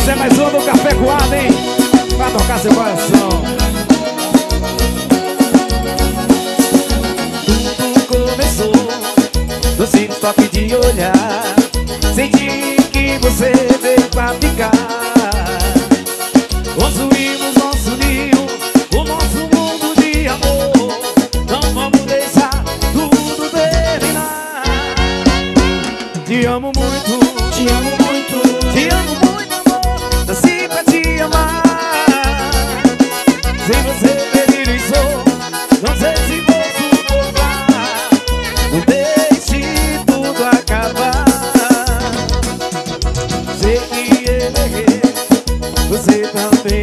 Essa é mais uma do Café Coado, hein? Pra tocar seu coração. Tudo começou no simples toque de olhar. Senti que você veio pra ficar. Construímos nosso ninho, o nosso mundo de amor. Não vamos deixar tudo terminar. Te amo muito, te amo muito, te amo muito, amor. Nasci pra te amar. Sem você pedir e sou, não sei se vou suportar. Não deixe tudo acabar. Sei que eu errei, você também